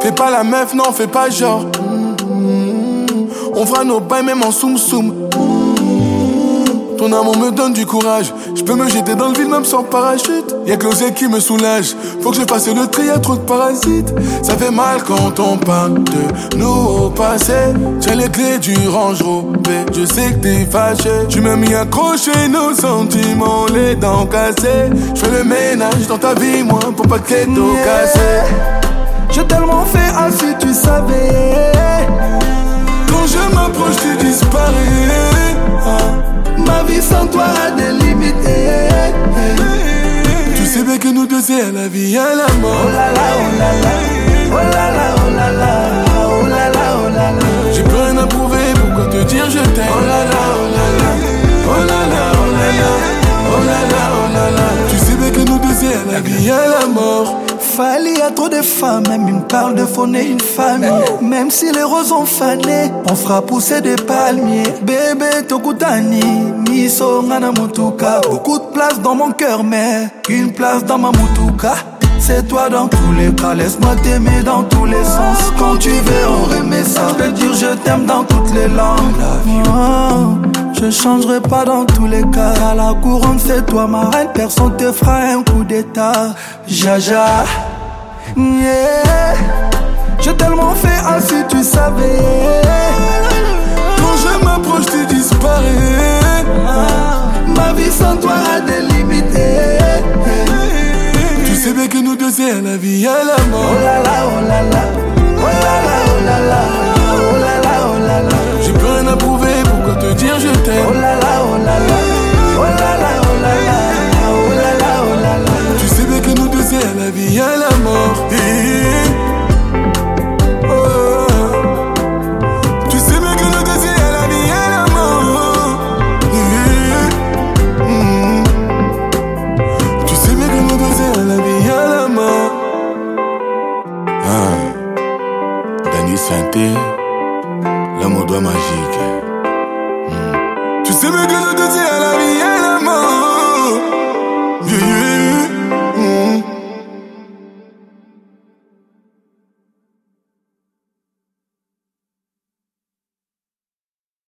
Fais pas la meuf, non, fais pas genre. On fera nos bails même en soum-soum. Ton amour me donne du courage. Je peux me jeter dans le vide même sans parachute. Y'a que l'oseille qui me soulage. Faut que je fasse le tri, y'a trop de parasites. Ça fait mal quand on parle de nous au passé. Tiens les clés du Range Rover. Je sais que t'es fâché. Tu m'as mis accroché nos sentiments, les dents cassées. Je fais le ménage dans ta vie, moi, pour pas que t'aies tout cassé. J'ai tellement fait ah si tu savais. Quand je m'approche, tu disparais. Ma vie sans toi a des limites. Tu sais bien que nous deux c'est la vie à la mort. Oh là là, oh là là, oh là là, oh là là, oh là là, oh là là. J'ai plus rien à prouver, pourquoi te dire je t'aime. Oh là là, oh là là, oh là là, oh là là, oh là là, oh là là. Tu sais bien que nous deux c'est la vie à la mort. Fali, y a trop de femmes, même ils me parlent de fonder une famille. Même si les roses ont fané, on fera pousser des palmiers. Bébé Tokutani, Miso Ngana Mutuka. Beaucoup de place dans mon cœur, mais une place dans ma Mutuka. C'est toi dans tous les cas, laisse-moi t'aimer dans tous les sens. Quand tu veux, on remet ça. Je peux dire je t'aime dans toutes les langues. Oh, je changerai pas dans tous les cas. À la couronne, c'est toi ma reine. Personne te fera un coup d'état. Jaja, yeah. J'ai tellement fait ah si tu savais. Quand je m'approche, tu disparais. Ma vie sans toi a des limites. Tu sais bien que nous deux c'est la vie à la mort. Oh là là, oh là là, oh là là, oh là là, oh là là, oh là là. J'ai plus rien à prouver, pourquoi te dire je t'aime. Oh là là, oh là là, oh là là, oh là là, oh là là, oh là là. Tu sais bien que nous deux c'est la vie à la mort. Tu sais bien que nous deux c'est la vie à la mort. Tu sais bien que nous deux c'est la vie à la mort. Dany Santé, l'amour doigt magique. Tu sais bien que nous deux c'est la vie.